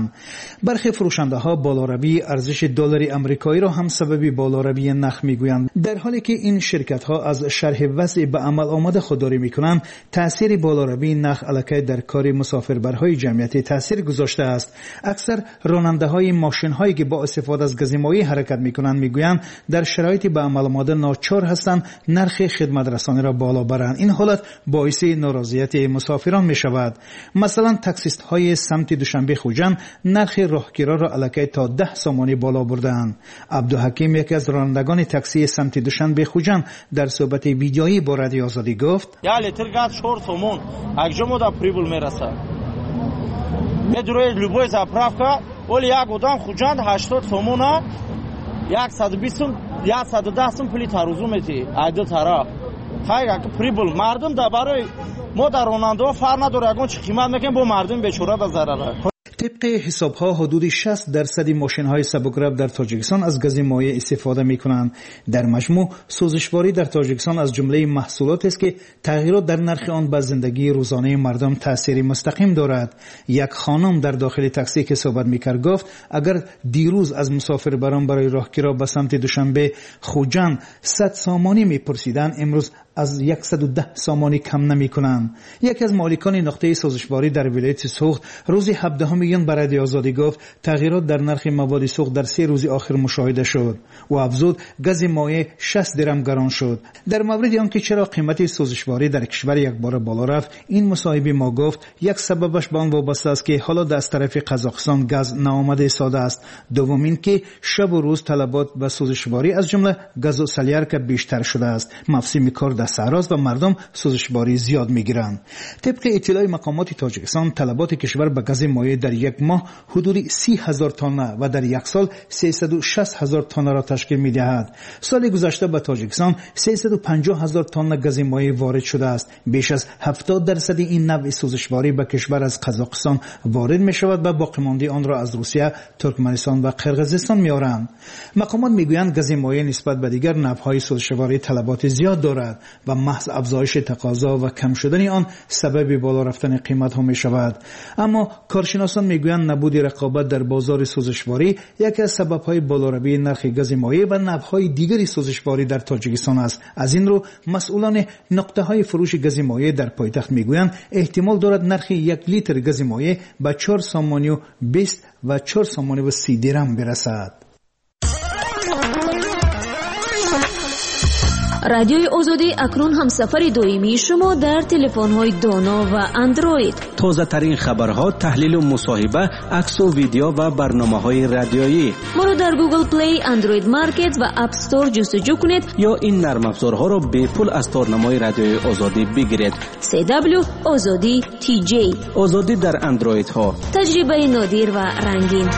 میکنند. برخی فروشنده ها بالاروی ارزش دلار آمریکایی را هم سبب بالاروی نرخ میگویند، در حالی که این شرکت ها از شرح وضع به عمل آمده خودداری میکنند. تاثیر بالاروی نرخ الکی در کار مسافربرهای جمعیتی تاثیر گذاشته است. اکثر راننده های ماشین هایی که با استفاده از گاز مایع حرکت میکنند میگویند در شرایط به عمل آمده ناچار هستند نرخ خدمت رسانی را بالا برند. این حالت باعث ناراضیت مسافران می شود. مثلا تاکسیست های سمت دوشنبه خوجند نرخ راهگیرا را الکی تا 10 سامانی بالا بردند. عبدالحکیم یکی از رانندگان تاکسی سمت دوشنبه خوجند در صحبت ویدیویی با رادیو آزادی گفت: یا لیتر گاز 4 سومون اگجمو دا پریبل میرسه. بدروی لوبوی заправка ولی یک گودام خوجند 80 سومونه 120 110 پولی تروزو میتی ایدو طرف خیلی پریبل مردم دا برای ما در راننده فرق نداره اگه چه قیمت میکنیم با مردم بیچاره دا ضرره. طبق حساب‌ها حدود 60% ماشین‌های سبک‌رو در تاجیکستان از گاز مایع استفاده می‌کنند. در مجموع سوزشواری در تاجیکستان از جمله محصولاتی است که تغییرات در نرخ آن بر زندگی روزانه مردم تأثیر مستقیم دارد. یک خانم در داخل تاکسی که صحبت می‌کرد گفت اگر دیروز از مسافربران برای راهگیری به سمت دوشنبه خوجند 100 سامانی می‌پرسیدند، امروز از 110 سامانی کم نمی‌کنند. یکی از مالکان نقطه سوزشواری در ولایت سوخت روز 17 میلیون برای آزادی گفت تغییرات در نرخ مواد سوخت در 3 روز آخر مشاهده شد و افزود گاز مایع 60 درم گران شد. در مورد آنکه چرا قیمت سوزشواری در کشور یک بار بالا رفت، این مصاحبه ما گفت یک سببش به آن وابسته است که حالا از طرف قزاقستان گاز ناآمده ایستاده است. دوم این که شب و روز طلبات به سوزشواری از جمله گاز و سلیارک بیشتر شده است. موسم کار در صحراست و مردم سوزشواری زیاد میگیرند. طبق اطلاع مقامات تاجیکستان طلبات کشور به گاز مایع در یک ماه حدود 30,000 تن و در یک سال 360,000 تن را تشکیل می‌دهد. سال گذشته به تاجیکستان 350,000 تن گاز مایع وارد شده است. بیش از 70% این نوع سوزشواری به کشور از قزاقستان وارد می‌شود و باقی مانده آن را از روسیه، ترکمنستان و قرقیزستان می‌آورند. مقامات می‌گویند گاز مایع نسبت به دیگر نوع‌های سوزشواری طلبات زیاد دارد و محض افزایش تقاضا و کم شدن آن سبب بالا رفتن قیمت‌ها می‌شود. اما کارشناسان میگویند نبود رقابت در بازار سوزشواری یکی از سبب‌های بالاروی نرخ گاز مایع و نوع‌های دیگری سوزشواری در تاجیکستان است. از این رو مسئولان نقطه‌های فروش گاز مایع در پایتخت میگویند احتمال دارد نرخ 1 لیتر گاز مایع به 4 سامانی و 20 و 4 سامانی و 30 درم برسد. رادیوی آزادی اکنون هم سفر دائمی شما در تلفن‌های دانا و اندروید. تازه ترین خبرها، تحلیل و مصاحبه، عکس و ویدیو و برنامه‌های رادیویی. ما را در گوگل پلی، اندروید مارکت و اپ استور جستجو کنید یا این نرم افزارها را به پول از تارنمای رادیوی آزادی بگیرید. CW آزادی TJ آزادی در اندروید ها. تجربه نادر و رنگین.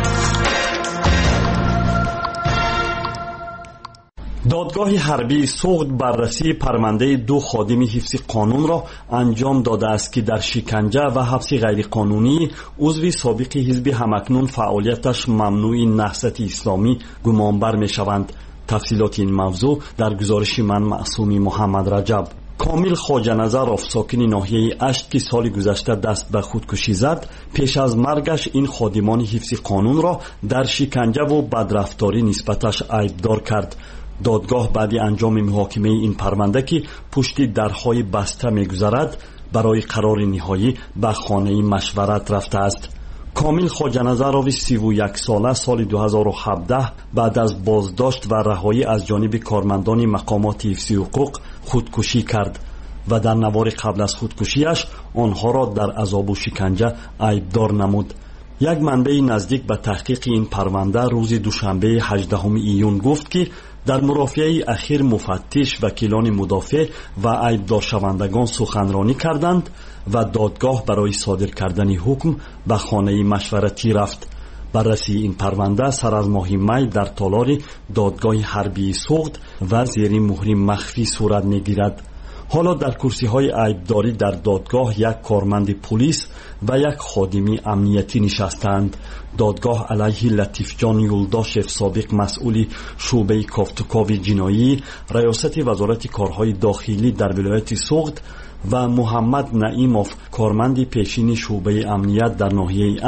دادگاه حربی سوخت بررسی پرونده 2 خادم حفظ قانون را انجام داده است که در شکنجه و حبس غیرقانونی عضو سابق حزب همکنون فعالیتش ممنوع نهضت اسلامی گمانبر می شوند. تفصیلات این موضوع در گزارش من معصومی محمد رجب. کامل خواجه‌نظرов ساکن ناحیه اشت که سال گذشته دست به خودکشی زد، پیش از مرگش این خادمان حفظ قانون را در شکنجه و بدرفتاری نسبتش عیبدار کرد. دادگاه بعد انجام محاکمه این پرونده که پشت درهای بسته می‌گذرد برای قرار نهایی به خانه مشورت رفته است. کامل خواجه‌نظرov 31 ساله سال 2017 بعد از بازداشت و رهایی از جانب کارمندان مقامات حفظ حقوق خودکشی کرد و در نوار قبل از خودکشیش آنها را در عذاب و شکنجه عیبدار نمود. یک منبع نزدیک به تحقیق این پرونده روز دوشنبه 18 ایون گفت که در مرافعه اخیر مفتش، وکیلان مدافع و عیبدار شوندگان سخنرانی کردند و دادگاه برای صادر کردن حکم به خانه مشورتی رفت. بررسی این پرونده سر از ماه می در تالار دادگاه حربی سوخت و زیر مهر مخفی صورت می‌گیرد. حالا در کرسی‌های عیبداری در دادگاه یک کارمند پلیس و یک خادمی امنیتی نشستند. دادگاه علیه لطیف جان یولداشف سابق مسئول شعبه کافتوکاوی جنایی ریاست وزارت کارهای داخلی در ولایت سوخت و محمد نعیموف کارمند پیشین شعبه امنیت در ناحیه اشت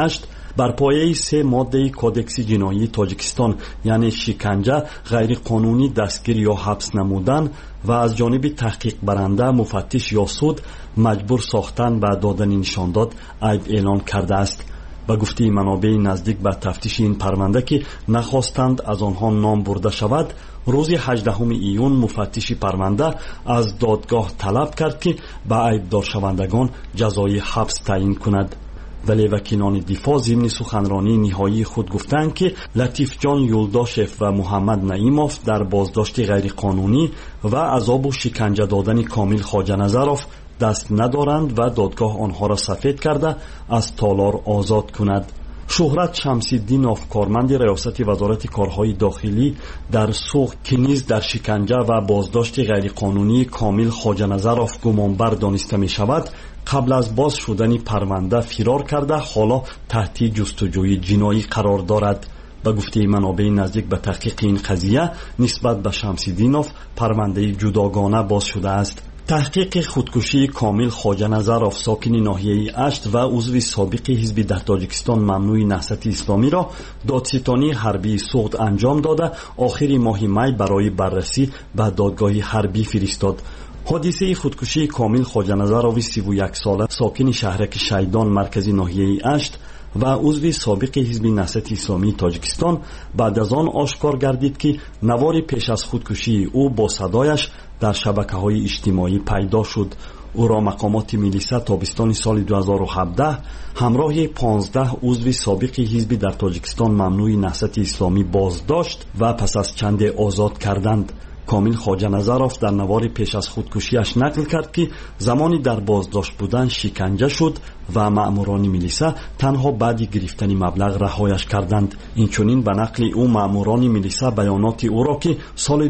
بر پایه 3 ماده کودکس جنایی تاجیکستان، یعنی شکنجه، غیر قانونی دستگیر یا حبس نمودن و از جانب تحقیق برنده، مفتش یا سود مجبور ساختن و دادن نشانداد عیب اعلان کرده است. به گفته منابع نزدیک به تفتیش این پرونده که نخواستند از آنها نام برده شود، روز 18 ایون مفتش پرونده از دادگاه طلب کرد که به عیبدار شوندگان جزای حبس تعیین کند. ولی وکیلان دفاع ضمن سخنرانی نهایی خود گفتند که لطیف جان یولداشف و محمد نعیموف در بازداشت غیر قانونی و عذاب و شکنجه دادن کامل خواجه نظروف دست ندارند و دادگاه آنها را سفید کرده از تالار آزاد کند. شهرت شمس‌الدینوف، کارمند ریاست وزارت کارهای داخلی در سوق که نیز در شکنجه و بازداشت غیرقانونی کامل خواجه نظروف گمانبر دانسته می شود، قبل از باز شدن پرونده فرار کرده حالا تحت جستجوی جنایی قرار دارد. به گفته منابع نزدیک به تحقیق این قضیه نسبت به شمس‌الدینوف پرونده جداگانه باز شده است. تحقیق خودکشی کامل خواجه نظروف، ساکن ناحیه اشت و عضو سابق حزب در تاجیکستان ممنوع نهضت اسلامی را دادستانی حربی سوغد انجام داده آخر ماه می برای بررسی به دادگاه حربی فرستاد. حادثه خودکشی کامل خواجه نظروف 31 ساله، ساکن شهرک شیدان مرکزی ناحیه اشت و عضو سابق حزب نهضت اسلامی تاجیکستان بعد از آن آشکار گردید که نوار پیش از خودکشی او با صدایش در شبکه‌های اجتماعی پیدا شد. او را مقامات ملیسا تابستان سال 2017 همراه 15 عضو سابق حزب در تاجیکستان ممنوع نهضت اسلامی بازداشت و پس از چند آزاد کردند. کامل خواجه نظروف در نوار پیش از خودکشیش نقل کرد که زمانی در بازداشت بودن شکنجه شد و مأموران ملیسا تنها بعد گرفتن مبلغ رهایش کردند. اینچنین به نقل او مأموران ملیسا بیانات او را که سال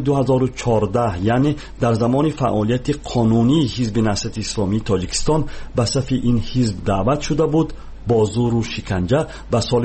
2014 یعنی در زمان فعالیت قانونی حزب نهضت اسلامی تاجیکستان به صف این حزب دعوت شده بود، با زور و شکنجه به سال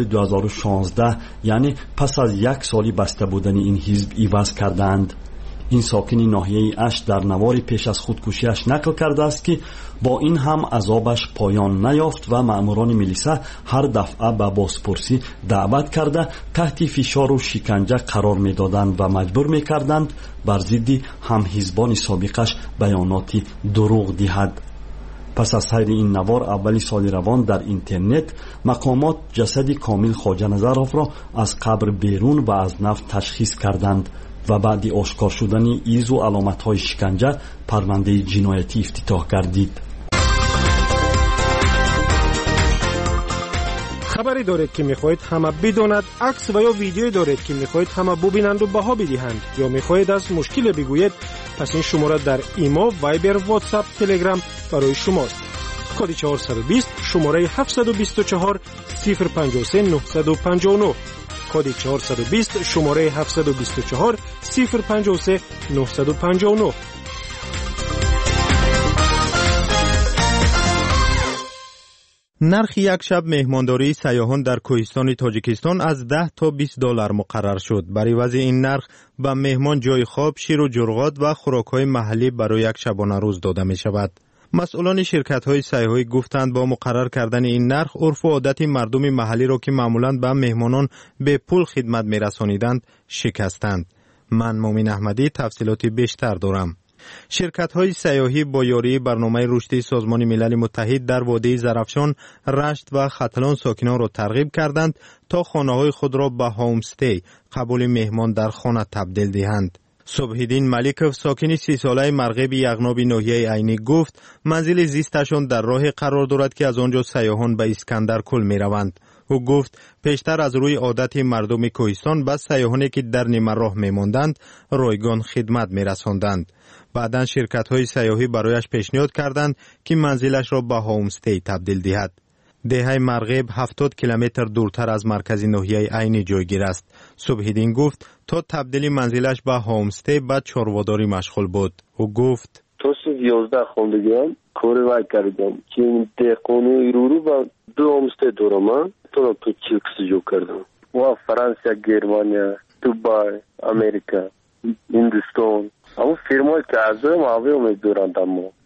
2016 یعنی پس از 1 سال بسته بودن این حزب عوض کردند. این ساکن ناحیه اشت در نوار پیش از خودکشیش نقل کرده است که با این هم عذابش پایان نیافت و مأموران ملیسا هر دفعه به بازپرسی دعوت کرده تحت فشار و شکنجه قرار می‌دادند و مجبور می‌کردند بر ضد هم حزبان سابقش بیاناتی دروغ دهد. پس از سیر این نوار اولی سال روان در اینترنت مقامات جسد کامل خواجه نظروف را از قبر بیرون و از نفت تشخیص کردند و بعد آشکار شدن ایز و علامت‌های شکنجه پرونده جنایتی افتتاح گردید. خبری دارید که می‌خواهید همه بداند، عکس و یا ویدیویی دارید که می‌خواهید همه ببینند و بها بدهند، یا می‌خواهید از مشکل بگویید، پس این شماره در ایما، وایبر، واتساپ، تلگرام برای شماست. کد 420 شماره 724 053 959 کد 420 شماره 724 053 959. نرخ یک شب مهمانداری سیاحان در کوهستان تاجیکستان از 10 تا 20 دلار مقرر شد. برای وضع این نرخ به مهمان جای خواب، شیر و جرغات و خوراک‌های محلی برای یک شبانه روز داده می شود. مسئولان شرکت‌های سیاحی گفتند با مقرر کردن این نرخ عرف و عادت مردم محلی را که معمولاً به مهمانان به پول خدمت می‌رسانیدند شکستند. من مومن احمدی تفصیلات بیشتر دارم. شرکت‌های سیاحی با یاری برنامه رشدی سازمان ملل متحد در وادی زرافشان، رشت و ختلان ساکنان را ترغیب کردند تا خانه‌های خود را به هومستی، قبول مهمان در خانه تبدیل دهند. صبح‌الدین ملیکوف، ساکن 30 ساله مرغیب یغناب ناحیه عینی گفت منزل زیستشان در راه قرار دارد که از آنجا سیاحان به اسکندر کل می روند. او گفت پیشتر از روی عادت مردم کوهستان به سیاحانی که در نیمه راه می ماندند رایگان خدمت می رساندند. بعداً شرکت‌های سیاحی برایش پیشنهاد کردند که منزلش را به هومستی تبدیل دهد. دهه مرغیب 70 کیلومتر دورتر از مرکز ناحیه عینی جایگیر است. صبح‌الدین گفت تا تبدیل منزلش به هومستی به چارواداری مشغول بود. او گفت تا 11 خاندگیم کار وای کردم که این دهقانی رو با 2 هومستی دارم. تو چیکس جو کردم و فرانسه، گرمانیا، دبی، امریکا، هندوستان. اما فرمای که از ما اومد دوران.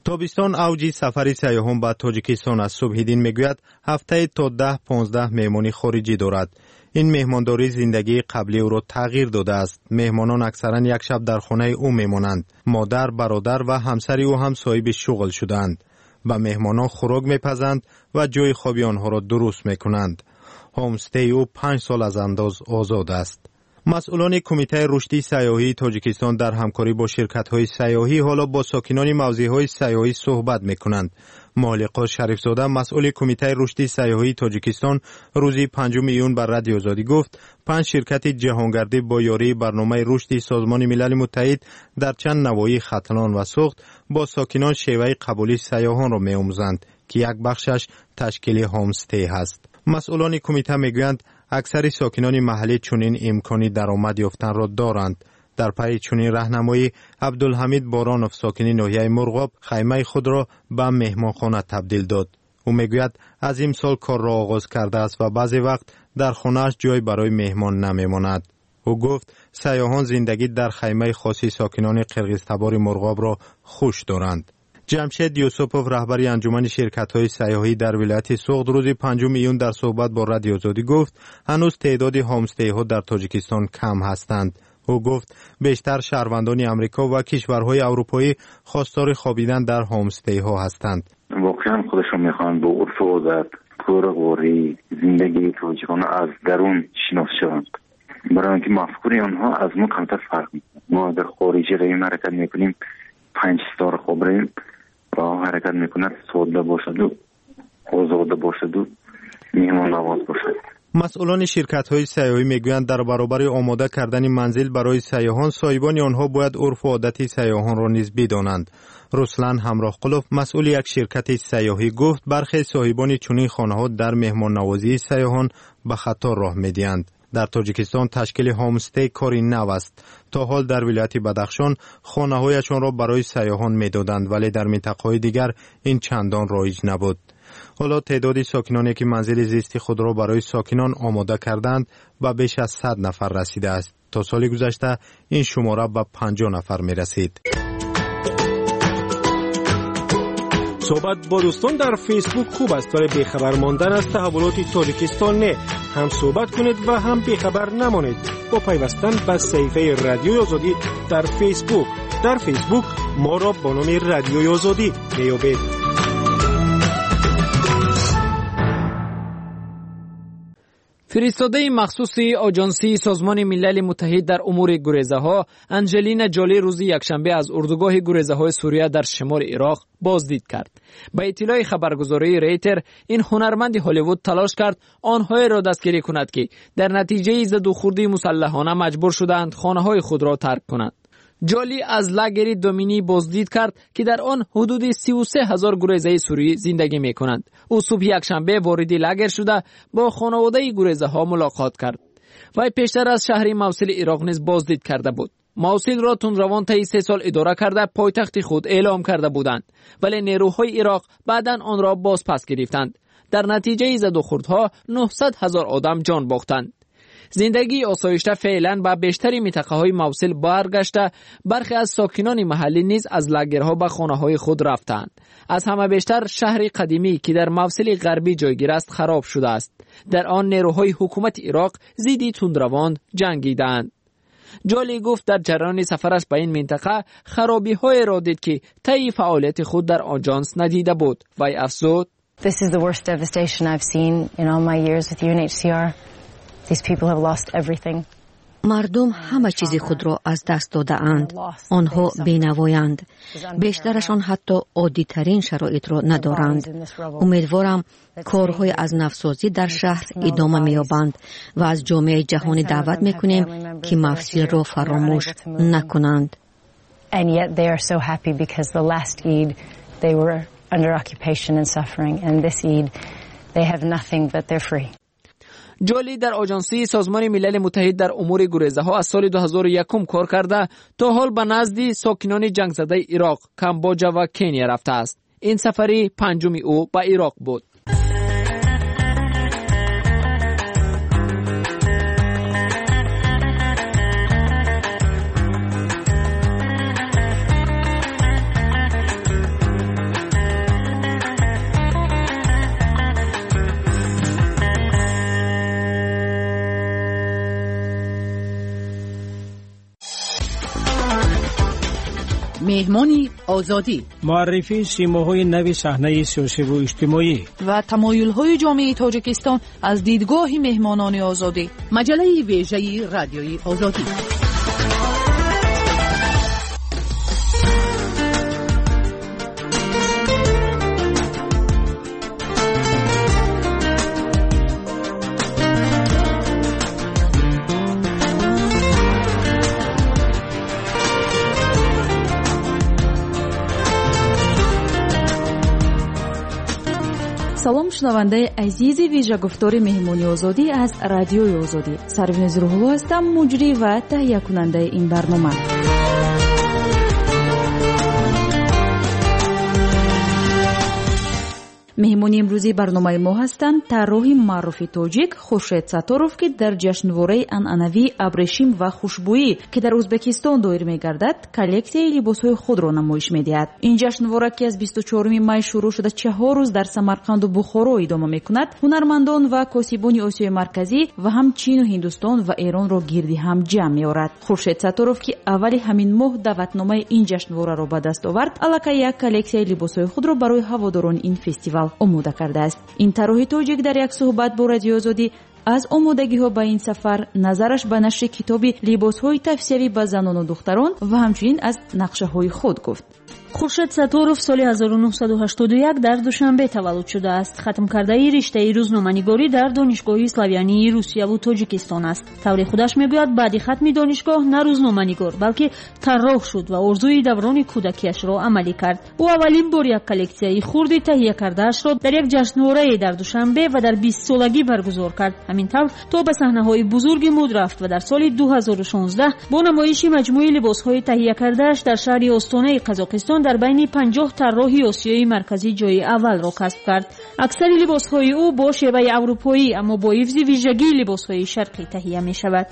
تابستان اوج سفر سیاحان به تاجیکستان است. صبحیدین میگوید هفته تا 10-15 مهمانی خارجی دارد. این مهمانداری زندگی قبلی او را تغییر داده است. مهمانان اکثرا یک شب در خانه او میمانند. مادر، برادر و همسر او هم صاحب شغل شدند. به مهمانان خوراک میپزند و جای خوابی آنها را درست میکنند. هومستی او 5 سال از انداز آزاد است. مسئولان کمیته رشدی سیاحی تاجیکستان در همکاری با شرکت‌های سیاحی حالا با ساکنان موضع‌های سیاحی صحبت می‌کنند. مالقا شریفزاده مسئول کمیته رشدی سیاحی تاجیکستان روز 5 ایون بر رادیو آزادی گفت 5 شرکت جهانگردی با یاری برنامه رشدی سازمان ملل متحد در چند نواحی ختلان و سوخت با ساکنان شیوه قبولی سیاحان را می‌آموزند که یک بخشش تشکیل هومستی است. مسئولان کمیته میگویند اکثر ساکنان محلی چنین امکانی درآمد یافتن را دارند. در پی چنین راهنمایی عبدالحمید بارانوف ساکن ناحیه مرغاب خیمه خود را به مهمانخانه تبدیل داد. او میگوید از امسال کار را آغاز کرده است و بعضی وقت در خانه‌اش جای برای مهمان نمیماند. او گفت سیاحان زندگی در خیمه خاصی ساکنان قرغیزتبار مرغاب را خوش دارند. جمشید یوسفوف رهبر انجمن شرکت‌های سیاحی در ولایت سوغد روز 5 ایون در صحبت با رادیو آزادی گفت هنوز تعداد هومستی‌ها در تاجیکستان کم هستند. او گفت بیشتر شهروندان آمریکا و کشورهای اروپایی خواستار خوابیدن در هومستی‌ها هستند. واقعا خودشون میخوان با عرف و عادت پرغوری زندگی تاجیکان از درون شناخته شوند. برای اینکه مفکوری آنها از ما کمتر فرق میکنه. ما در خارجی ریم حرکت میکنیم 5 ستاره خواب ریم و حرکت میکند ساده باشد و آزاده باشد و میهمان نواز باشد. مسئولان شرکت‌های سیاحی میگویند در برابر آماده کردن منزل برای سیاحان صاحبان آنها باید عرف و عادت سیاحان را نیز بدانند. رسلان همراه قلوف مسئول یک شرکت سیاحی گفت برخی صاحبان چنین خانه‌ها در مهمان نوازی سیاحان به خطا راه می‌دهند. در تاجیکستان تشکیل هومستی کاری نو است. تا حال در ولایت بدخشان خانه‌هایشان را برای سیاحان می‌دادند ولی در منطقه‌های دیگر این چندان رایج نبود. حالا تعداد ساکنانی که منزل زیستی خود را برای ساکنان آماده کردند به بیش از 100 نفر رسیده است. تا سال گذشته این شماره به 50 نفر می رسید. صحبت با دوستان در فیسبوک خوب است ولی بیخبر ماندن از تحولات تاجیکستان نه. هم صحبت کنید و هم بیخبر نمانید با پیوستن به صفحه رادیو آزادی در فیسبوک. در فیسبوک ما را با نام رادیو آزادی میابید. فرستاده مخصوص آژانسی سازمان ملل متحد در امور گریزه‌ها انجلینا جولی روز یکشنبه از اردوگاه گریزه‌های سوریه در شمال عراق بازدید کرد. به اطلاع خبرگزاری ریتر این هنرمند هالیوود تلاش کرد آنهایی را دستگیری کند که در نتیجه زدوخوردی مسلحانه مجبور شدند خانه‌های خود را ترک کنند. جولی از لاگر دومینی بازدید کرد که در آن حدود 33,000 گریزه سوری زندگی می کنند. او صبح یکشنبه وارد لاگر شده با خانواده گریزه ها ملاقات کرد. وی پیشتر از شهر موصل عراق نیز بازدید کرده بود. موصل را تندروان طی 3 سال اداره کرده پایتخت خود اعلام کرده بودند ولی نیروهای عراق بعداً آن را باز پس گرفتند. در نتیجه زدوخوردها 900,000 آدم جان باختند. زندگی آسایشته فعلا به بیشتری منطقه‌های موصل برگشته، برخی از ساکنان محلی نیز از لاگرها به خانه‌های خود رفتند. از همه بیشتر شهر قدیمی که در موصل غربی جایگیر است خراب شده است. در آن نیروهای حکومت عراق ضد تندروان جنگیدند. جولی گفت در جریان سفرش به این منطقه خرابی‌های را دید که طی فعالیت خود در آژانس ندیده بود. وی افزود: This is the worst devastation I've seen in all my years with UNHCR. These people have lost everything. مردم همه چیز خود را از دست داده اند. آنها بینوایند. بیشترشان حتی عادی ترین شرایط را ندارند. امیدوارم کارهای از نفسازی در شهر ادامه می‌یابند و از جامعه جهانی دعوت می‌کنیم که مفصل را فراموش نکنند. And yet they are so happy because the last Eid they were under occupation and suffering, and this Eid they have nothing but they're free. جولی در آژانسی سازمان ملل متحد در امور گریزه ها از سال 2001 کار کرده تا حال به نزد ساکنان جنگ زده عراق، کامبوجا و کنیا رفته است. این سفری 5 او به عراق بود. مهمانی آزادی، معرفی سیماهای نو صحنه سیاسی و اجتماعی و تمایل‌های جامعه تاجیکستان از دیدگاه مهمانان آزادی. مجله ویژه رادیویی آزادی. салом шунавандаи азизи вижагуфтори меҳмони озодӣ аз радиои озодӣ. Сарвинез Рӯҳулло ҳастам, муҷрӣ ва таҳиякунандаи ин барнома. меҳмони имрӯзии барномаи мо ҳастанд тарроҳи маъруфи тоҷик Хуршед Сатторов, ки дар ҷашнвораи анъанавии абрешим ва хушбӯӣ ки дар Ӯзбекистон доир мегардад, коллексияи либосҳои худро намоиш медиҳад. ин ҷашнвора, ки аз 24 май шурӯъ шуда 4 рӯз дар Самарқанду Бухоро идома мекунад, ҳунармандон ва косибони Осиёи Марказӣ ва ҳам Чин, Ҳиндустон ва Эронро гирди ҳам ҷамъ меорад. Хуршед Сатторов, ки аввали ҳамин моҳ даъватномаи ин ҷашнвораро ба даст овард, аллакай як коллексияи либосҳои худро барои ҳаводорони ин фестивал омода кардааст. ин тарроҳи тоҷик дар як суҳбат бо Радиои Озодӣ аз омодагиҳо ба ин сафар, назараш ба нашри китоби либосҳои тавсиявӣ ба занону духтарон ва ҳамчунин аз нақшаҳои худ гуфт. Хуршед Сатторов соли 1981 дар Душанбе таваллуд шудааст. хатмкардаи риштаи рӯзноманигорӣ дар донишгоҳи Славянии Русияву Тоҷикистон аст. таври худаш мегӯяд, баъди хатми донишгоҳ на рӯзноманигор, балки тарроҳ шуд ва орзуи даврони кӯдакиашро амалӣ кард. ӯ аввалин бор як коллексияи хурди таҳия кардаашро дар як ҷашнворае дар Душанбе ва дар 20-солагӣ баргузор кард. ҳамин тавр то ба саҳнаҳои бузурги муд рафт ва дар соли 2016 бо намоиши маҷмӯи либосҳои таҳия кардааш дар шаҳри Остонаи Қазоқистон дар байни 50 тарроҳи Осиёи Марказӣ ҷойи аввалро касб кард. аксари либосҳои ӯ бо шеваи аврупоӣ, аммо бо ҳифзи вижагии либосҳои шарқӣ таҳия мешавад.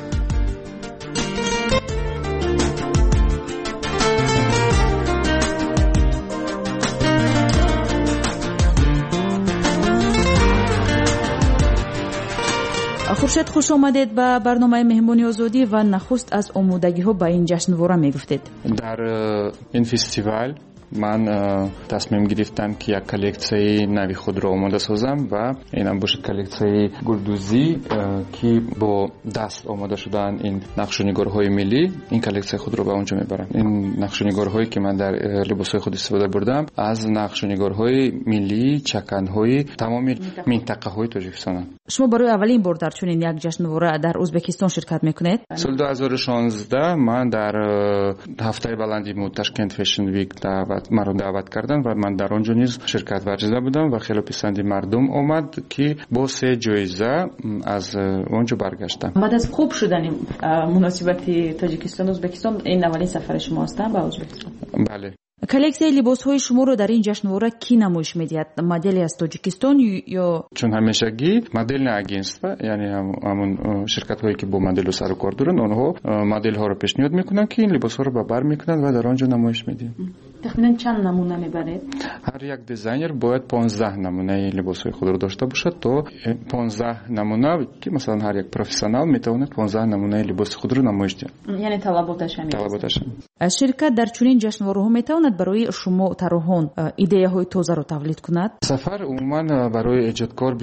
хуршед, хуш омадед ба барномаи меҳмони озодӣ ва нахуст аз омодагиҳо ба ин ҷашнвора мегуфтед. дар ин фестивал ман тасмим гирифтам ки як коллексияи нави худро омода созам ва инам бошад коллексияи гулдузӣ ки бо даст омода шудаанд ин нақшунигорҳои миллӣ. ин коллексияи худро ба онҷо мебарам. ин нақшунигорҳое ки ман дар либосҳои худ истифода бурдам аз нақшунигорҳои миллии чаканҳои тамоми минтақаҳои Тоҷикистонанд. шумо барои аввалин бор дар чунин як ҷашнвора дар Ӯзбекистон ширкат мекунед? соли 2016 ман дар ҳафтаи баланди муд Ташкент Fashion Week маро даъват карданд ва ман дар он ҷо низ ширкат варзида будам ва хеле писанди мардум омад ки бо 3 ҷоиза аз он ҷо баргаштам. баъд аз хуб шудани муносибати Тоҷикистон Ӯзбекистон, ин аввалин сафари шумо ҳастанд ба Ӯзбекистон? бале. коллексияи либосҳои шуморо дар ин ҷашнвора кӣ намоиш медиҳад? модели аз Тоҷикистон ё чун ҳамешагӣ модельное агентство, яъне ҳамун ширкатҳое ки бо моделу сару кор доранд, онҳо моделҳоро пешниҳод мекунанд ки ин либосҳоро ба бар мекунанд ва дар он ҷо намоиш медиҳанд. тахминан чанд намуна мебаред? ҳар як дизайнер бояд 15 намунаи либосҳои худро дошта бошад, то 15 намуна ки масалан ҳар як профессионал метавонад 15 намунаи либоси худро намоиш диҳад. яъне талаботаш ҳамин. талаботаш. аз ширкат дар чунин ҷашнвораҳо метавонад барои шумо тарроҳон идеяҳои тозаро тавлид кунад? сафар умуман барои эҷодкор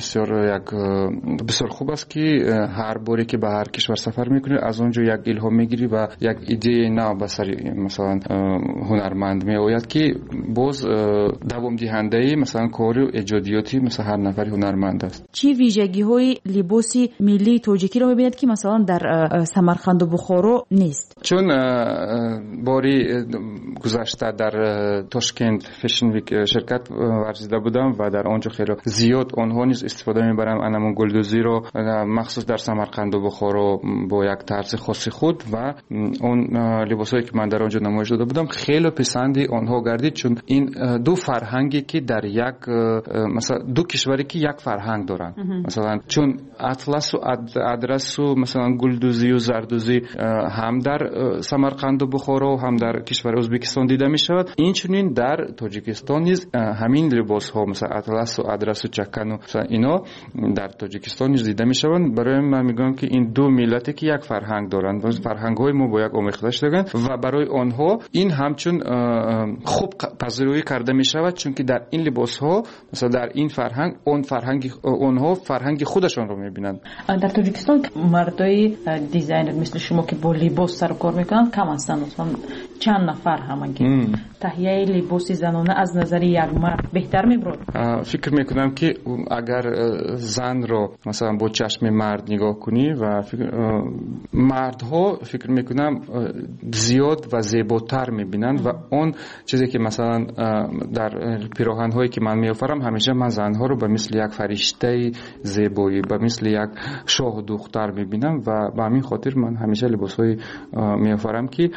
бисёр хуб аст ки ҳар боре ки ба ҳар кишвар сафар мекунӣ, аз он ҷо як илҳом мегирӣ ва як идеяи нав ба сари масалан ҳунарманд меояд ки боз давомдиҳандаи масалан кори эҷодиёти масалан ҳар нафари ҳунарманд аст. чӣ вижагиҳои либоси миллии тоҷикиро мебинед ки масалан дар Самарқанду Бухоро нест? чун бори гузашта дар Тошкент Fashion Week ширкат варзида будам ва дар он ҷо хеле зиёд онҳо низ истифода мебаранд анамон гулдузиро махсус дар Самарқанду Бухоро бо як тарзи хоси худ ва он либосое ки ман дар он ҷо намоиш дода будам хеле писанди آنها گردید، چون این دو فرهنگی که در یک مثلا دو کشوری که یک فرهنگ دارن، مثلا چون اطلس و ادرس و مثلا گلدوزی و زردوزی هم در سمرقند و بخارا و هم در کشور ازبکستان دیده می شود، این چنین در تاجیکستان نیز همین لباس ها مثلا اطلس و ادرس و چکن و اینا در تاجیکستان نیز دیده می شوند. برای من میگم که این دو ملتی که یک فرهنگ دارند و فرهنگ های ما با یک آمیخته شدند و برای آنها این همچون خوب پذیرایی کرده می شود، چون که در این لباس ها مثلا در این فرهنگ آنها فرهنگ خودشان رو می بینند. در تاجیکستان مردای دیزاینر مثل شما که با لباس سر و کار میکنن کم هستند، چند نفر همون که تهیه لباس زنانه از نظر یک مرد بهتر میبرد. فکر میکنم که اگر زن رو مثلا با چشم مرد نگاه کنی و مردها فکر میکنم زیاد و زیباتر میبینند و اون چیزی که مثلا در پیراهن هایی که من میآورم همیشه من زنها رو به مثل یک فرشته زیبایی به مثل یک شاه و دختر میبینم و به همین خاطر من همیشه لباس های میآورم که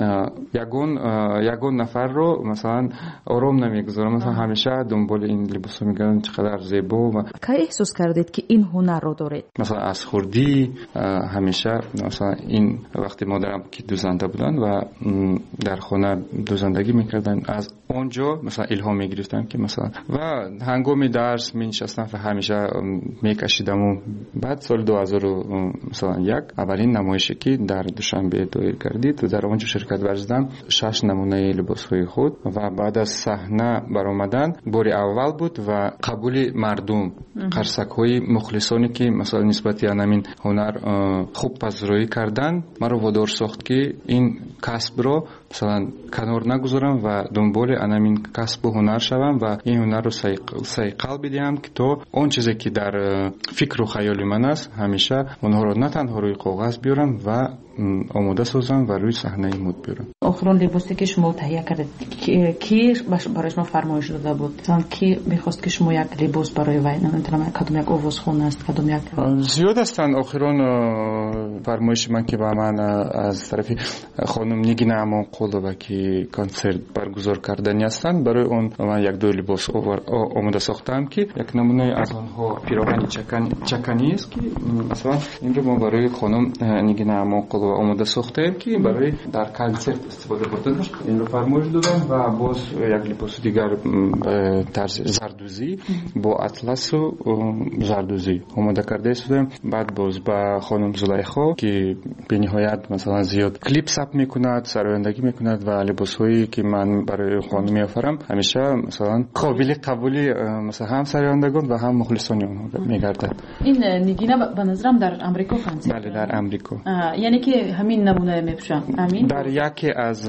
یگون نفر رو مثلا آرام نمیگذارم، مثلا همیشه دنبال این لباس میگردم چقدر زیبا. و کی احساس کردید که این هنر رو دارید؟ مثلا از خردی همیشه مثلا این وقتی مادرم که دوزنده بودن و در خانه دوزندگی میکردن از اونجا مثلا الهام میگرفتم که مثلا و هنگام درس مینشستم و همیشه میکشیدم. و بعد سال 2001 اولین نمایشی که در دوشنبه دایر گردید و در اونجا شرکت ورزیدم 6 نمونه لباس‌های خود و بعد از صحنه برآمدن بار اول بود و قبول مردم قرصک‌های مخلصانی که مثلا نسبت همین هنر خوب پذیرایی کردن مرا وادار ساخت که این کسب رو مثلا کنار نگذارم و دنبال همین کسب و هنر شوم و این هنر رو سیقل بدیم که تو اون چیزی که در فکر و خیال من است همیشه اونها رو نه تنها روی کاغذ بیارم و آماده سازم و روی صحنه مد بیارم. آخرین لباسی که شما تهیه کردید کی برای شما فرمایش داده بود؟ مثلا کی می‌خواست که شما یک لباس برای وی نمی‌دونم کدام یک آوازخوان است کدام یک زیاد هستند. آخرین فرمایش من که با من از طرف خانم نگینه امانقلوبه که کنسرت برگزار کردنی هستند، برای اون من یک دو لباس آماده ساختم که یک نمونه از آنها پیراهن چکنی است که مثلا این رو ما برای خانم نگینه امانقلوبه آماده ساختیم که برای در کنسرت استفاده بردن. این رو فرمایش دادم و باز یک لباس دیگر طرز زردوزی با اطلس و زردوزی آماده کرده شدم. بعد باز با خانم زلیخا که به نهایت مثلا زیاد کلیپ ثبت میکند، سرایندگی میکند و لباسایی که من برای خانم میآورم همیشه مثلا قابل قبولی مثلا هم سرایندگان و هم مخلصان اونها میگردد. این نگینه به نظرم در امریکا فانسی. بله در امریکا. یعنی که همین نمونه میپوشن. همین در یکی از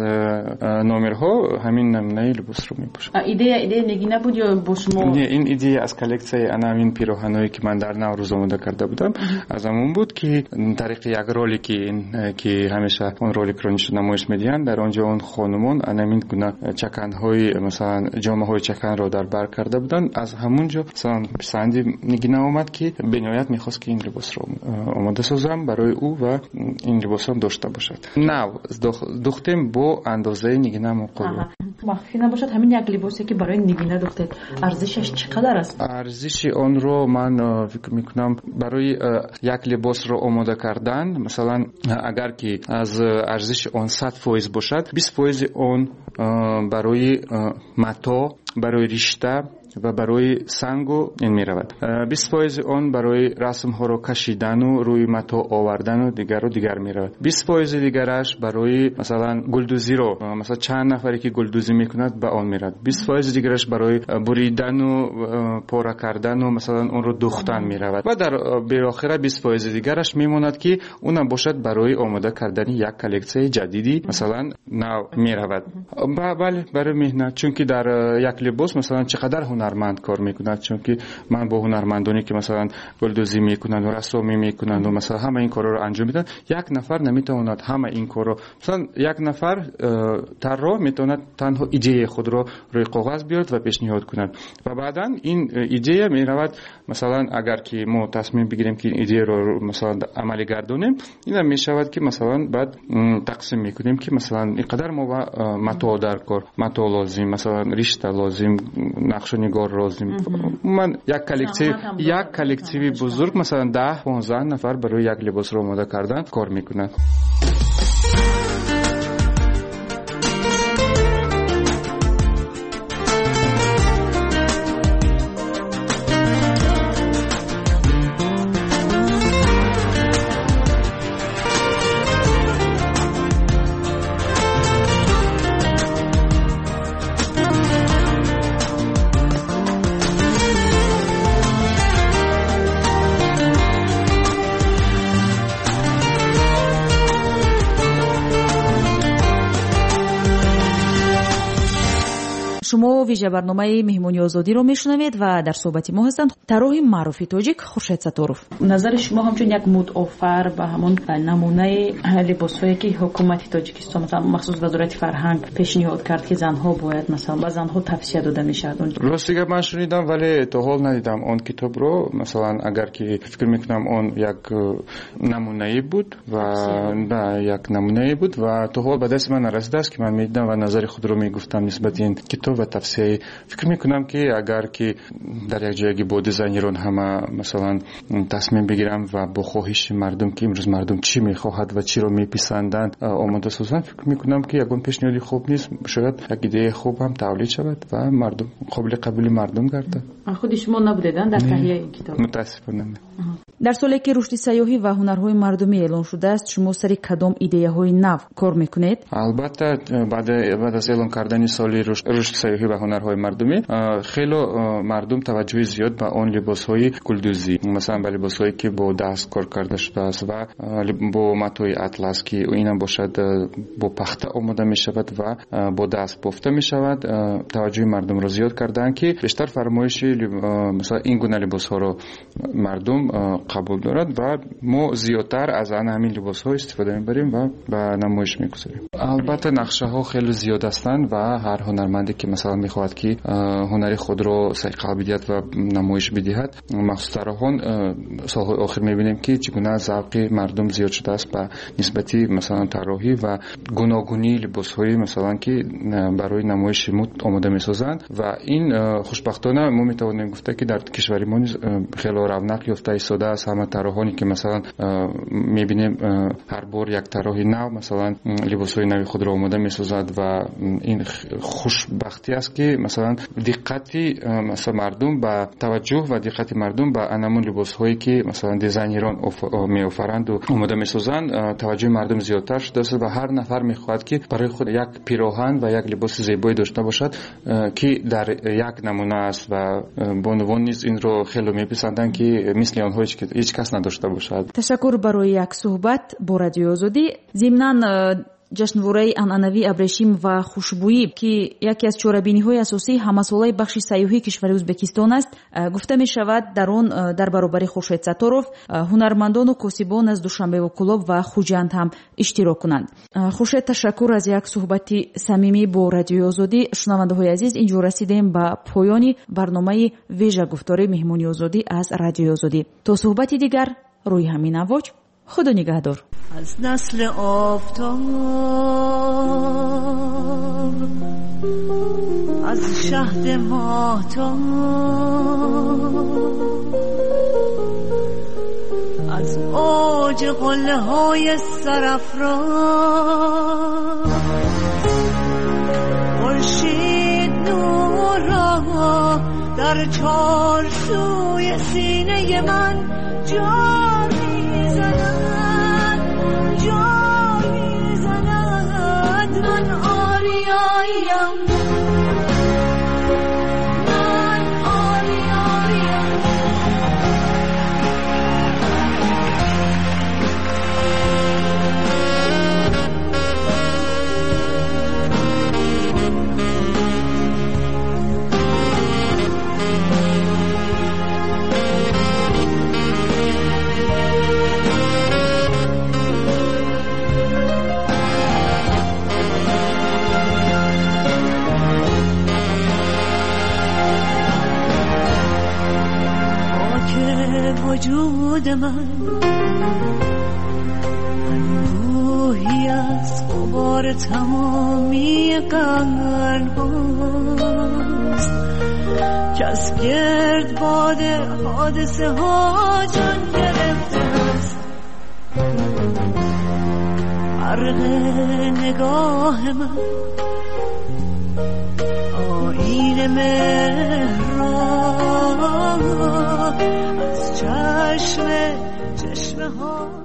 نمرها همین نمونه لباس رو میپوشن. ایده نگینه بود یا با شما؟ نه، این ایده از کلکسیون همین پیراهنایی که من در نوروز آماده کرده بودم از همون بود که طریق یک رولیکی که همیشه اون رولیک رو نمایش میدین در اونجا اون خانمان همین گونه چکن‌های مثلا جامه‌های چکن رو در بر کرده بودن. از همونجا مثلا پسندی نگینه اومد که به نهایت می‌خواست که این لباس رو آماده سازم برای او و این لباس هم داشته باشد. نه دختم با اندازه نگینه مقابل مخفی نباشد. همین یک لباسی که برای نگینه دختید ارزشش چقدر است؟ ارزش آن رو من فکر میکنم برای یک لباس رو آماده کردن مثلا اگر که از ارزش آن 100% باشد 20% آن برای متا، برای رشته و برای سنگو این می رود. 20% آن برای رسم ها رو کشیدن و روی متا آوردن و دیگر می رود. 20% دیگرش برای مثلا گلدوزی رو مثلا چند نفری که گلدوزی می کند به آن می رود. 20% دیگرش برای بریدن و پاره کردن و مثلا اون رو دوختن می رود. و در بالاخره 20% دیگرش می ماند که اونم باشد برای آماده کردن یک کلکسیون جدیدی مثلا نو می رود. بله برای مهنت، چون که در یک لباس مثلا چقدر هنر هنرمند کار میکنند، چون که من با هنرمندانی که مثلا گلدوزی میکنند و رسامی میکنند و مثلا همه این کارا رو انجام میدن، یک نفر نمیتواند همه این کارا، مثلا یک نفر طراح میتواند تنها ایده خود رو روی کاغذ بیارد و پیشنهاد کند و بعدا این ایده میرود مثلا اگر که ما تصمیم بگیریم که این ایده رو مثلا عملی گردونیم، این میشود که مثلا بعد تقسیم میکنیم که مثلا اینقدر ما متو در کار، متو لازم، مثلا رشته لازم، نقش نگار لازم. من یک کلکتیوی بزرگ مثلا 10-15 نفر برای یک لباس رو آماده کردن کار میکنند. شما ویژه برنامه مهمونی آزادی رو میشنوید و در صحبت ما هستند طراح معروف تاجیک خورشید ستاروف. نظر شما همچون یک مدافر به همون نمونه لباسایی که حکومت تاجیکستان مثلا مخصوص وزارت فرهنگ پیشنهاد کرد که زنها باید مثلا به زنها توصیه داده میشد، راستی من شنیدم ولی تا حال ندیدم اون کتاب رو. مثلا اگر که فکر میکنم اون یک نمونه بود و نه یک نمونه بود و تا حال به دست من نرسیده است که من میدیدم و نظر خود رو میگفتم نسبت این کتاب و تفسیر. فکر میکنم که اگر که در یک جایی با دیزاینران همه مثلا تصمیم بگیرم و با خواهش مردم که امروز مردم چی میخواهد و چی رو میپسندند آماده سازن، فکر میکنم که یگان پیشنهادی خوب نیست، شاید یک ایده خوب هم تولید شود و مردم قابل قبول مردم گردد. خود شما نبودیدن در تهیه این کتاب؟ متاسفانه. در سالی که رشد سیاحی و هنرهای مردمی اعلان شده است، شما سری کدام ایده‌های نو کار میکنید؟ البته بعد از اعلان کردن سالی رشد سیاحی و هنرهای مردمی، خیلی مردم توجه زیاد به اون لباس‌های گلدوزی، مثلا به لباس‌هایی که با دست کار کرده شده است و با متوی اطلس که اینم باشد با پخته آماده می‌شود و با دست بافته می‌شود، توجه مردم را زیاد کردن که بیشتر فرمایش مثلا این گونه لباس‌ها رو مردم قبول دارد و ما زیادتر از همین لباس‌ها استفاده می‌بریم و به نمایش می‌گذاریم. البته نقشه‌ها خیلی زیاد هستند و هر هنرمندی که مثلا می‌خواهد که هنر خود را صحیح بدهد و نمایش بدهد، مخصوصاً سال‌های آخر می‌بینیم که چگونه ذوق مردم زیاد شده است به نسبت مثلا طراحی و گوناگونی لباس‌های مثلا که برای نمایش آماده می‌سازند و این خوشبختانه ما می‌توانیم گفت که در کشور ما خیلی رونق یافته ایستاده است. همه طراحانی که مثلا می‌بینیم هر بار یک طراح نو مثلا لباس‌های نوی خود را آماده می‌سازد و این خوشبختی است که مثلا دقتی مثلا مردم به توجه و دقت مردم به انمون لباس‌هایی که مثلا دیزاینران می‌آفرند و آماده می‌سازند توجه مردم زیادتر شده است و هر نفر می‌خواهد که برای خود یک پیراهن و یک لباس زیبایی داشته باشد که در یک نمونه است و به عنوان نیز این رو خیلی می‌پسندند که مثل آنها هیچ کس نداشته باشد. تشکر برای یک صحبت با رادیو آزادی. ضمناً جشنواره анъанавӣ абрешим ва хушбӯӣ ки яке аз чорабиниҳои асосии ҳамасолаи бахши сайёҳии кишвари ӯзбекистон аст, гуфта мешавад дар он дар баробари Хуршед Сатторов ҳунармандону косибон аз Душанбеву Кӯлоб ва Хуҷанд ҳам иштирок кунанд. Хуршед, ташаккур аз як суҳбати самимӣ бо радиои Озодӣ. шунавандаҳои азиз, инҷо расидем ба поёни барномаи вежа гуфтори меҳмони озодӣ аз радиои Озодӣ. То суҳбати дигар рӯи ҳамин амвоҷ. خدا نگهدار. از نسل آفتاب، از شهد ماهتاب، از اوج قله های سرافراز، خورشید نور را در چارچوی سینه من جان من آریاییم، من آریاییم. من انبوهی از غبار تمامی قرن هاست که از گرد باد حادثه ها جان گرفته است. برق نگاه من آیین مهران از چشم ها